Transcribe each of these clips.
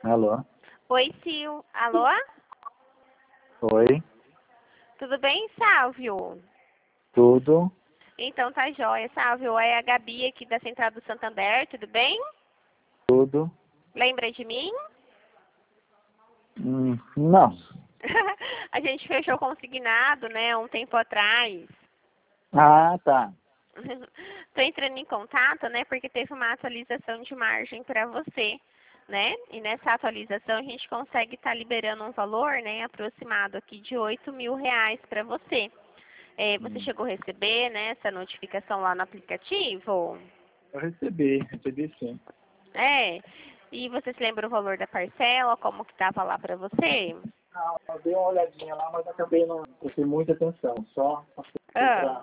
Alô? Oi, Sil. Alô? Oi? Tudo bem, Sálvio? Tudo? Então tá jóia, Sálvio. É a Gabi aqui da Central do Santander, tudo bem? Tudo? Lembra de mim? Não. A gente fechou consignado, né, um tempo atrás. Ah, tá. Tô entrando em contato, né, porque teve uma atualização de margem para você, né? E nessa atualização a gente consegue estar liberando um valor, né, aproximado aqui de R$ 8.000 para você. Você chegou a receber, né, essa notificação lá no aplicativo? Eu recebi sim. É. E você se lembra o valor da parcela, como que estava lá para você? Não, eu dei uma olhadinha lá, mas acabei não prestei muita atenção. Só Ah, pra...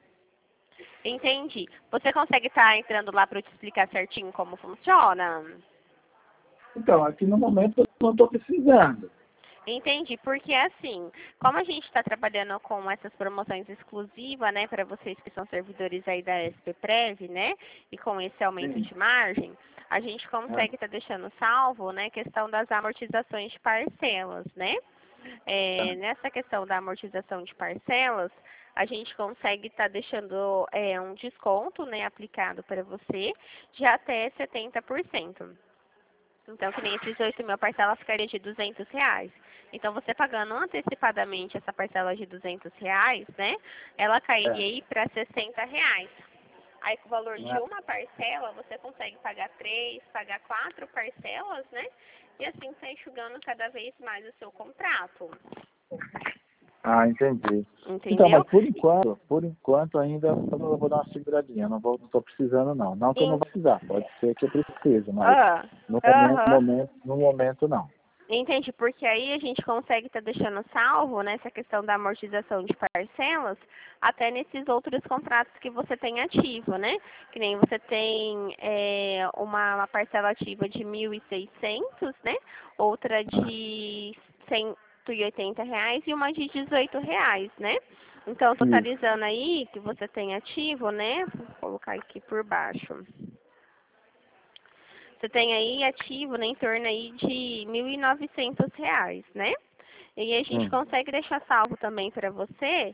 entendi. Você consegue estar entrando lá para eu te explicar certinho como funciona? Então, aqui no momento eu não estou precisando. Entendi, porque assim, como a gente está trabalhando com essas promoções exclusivas, né, para vocês que são servidores aí da SPPrev, né, e com esse aumento Sim. de margem, a gente consegue estar deixando salvo, né, questão das amortizações de parcelas, né. Nessa questão da amortização de parcelas, a gente consegue estar deixando um desconto, né, aplicado para você de até 70%. Então, que nem esses 8.000 parcelas ficaria de R$ 200. Então, você pagando antecipadamente essa parcela de R$ 200, né? Ela cairia É. aí para R$ 60. Aí, com o valor de É. uma parcela, você consegue pagar 3, pagar 4 parcelas, né? E assim, está enxugando cada vez mais o seu contrato. Ah, entendi. Então, Entendeu? mas por enquanto ainda eu vou dar uma seguradinha. Não estou precisando não. Não que eu não Em- vou precisar. Pode ser que eu precise, mas Ah, no aham. momento não. Entende? Porque aí a gente consegue estar deixando salvo nessa questão da amortização de parcelas até nesses outros contratos que você tem ativo, né? Que nem você tem uma parcela ativa de 1.600, né? Outra de R$ 180 e uma de R$ 18, né? Então, Isso. totalizando aí que você tem ativo, né? Vou colocar aqui por baixo. Você tem aí ativo, né, em torno aí de R$ 1.900, né? E a gente Sim. consegue deixar salvo também para você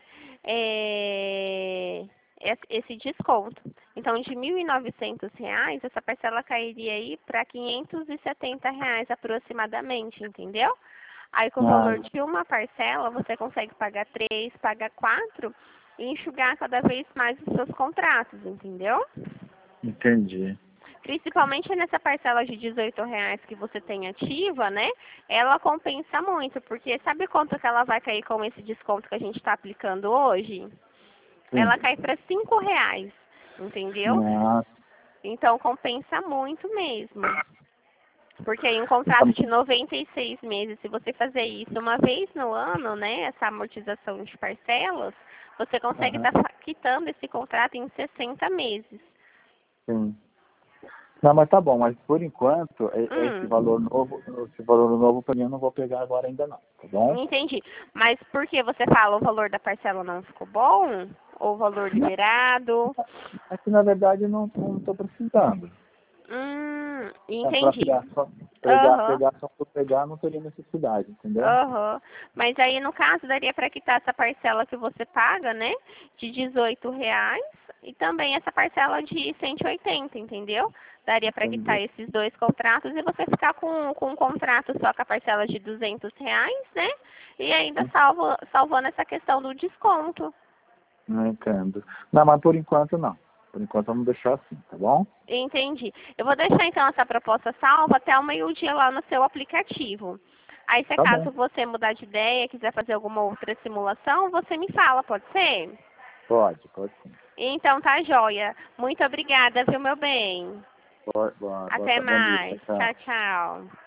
esse desconto. Então, de R$ 1.900, essa parcela cairia aí para R$ 570 aproximadamente, entendeu? Aí, com o Ah, valor de uma parcela, você consegue pagar 3, pagar 4 e enxugar cada vez mais os seus contratos, entendeu? entendi. Principalmente nessa parcela de R$ 18 que você tem ativa, né? Ela compensa muito, porque sabe quanto que ela vai cair com esse desconto que a gente está aplicando hoje? Sim. Ela cai para R$ 5, entendeu? Ah, Então compensa muito mesmo. Porque aí um contrato de 96 meses, se você fazer isso uma vez no ano, né? Essa amortização de parcelas, você consegue aham, estar quitando esse contrato em 60 meses. sim. Não, mas tá bom, mas por enquanto, Hum. esse valor novo para mim eu não vou pegar agora ainda não, tá bom? Entendi. Mas por que você fala o valor da parcela não ficou bom? Ou o valor Não, liberado? é que na verdade eu não estou precisando. É para Entendi. pegar só, Aham, pegar só por pegar, não teria necessidade, entendeu? aham. Mas aí, no caso, daria para quitar essa parcela que você paga, né? De R$ 18. E também essa parcela de 180, entendeu? Daria para quitar Entendi. esses dois contratos e você ficar com um contrato só com a parcela de R$ 200, né? E ainda salvando essa questão do desconto. Não entendo. Não, mas por enquanto não. Por enquanto vamos deixar assim, tá bom? Entendi. Eu vou deixar então essa proposta salva até o meio-dia lá no seu aplicativo. Aí, se Tá bom. caso você mudar de ideia, quiser fazer alguma outra simulação, você me fala, pode ser? Pode sim. Então tá joia. Muito obrigada, viu, meu bem? Boa Até bom dia, mais. tchau. Tchau, tchau.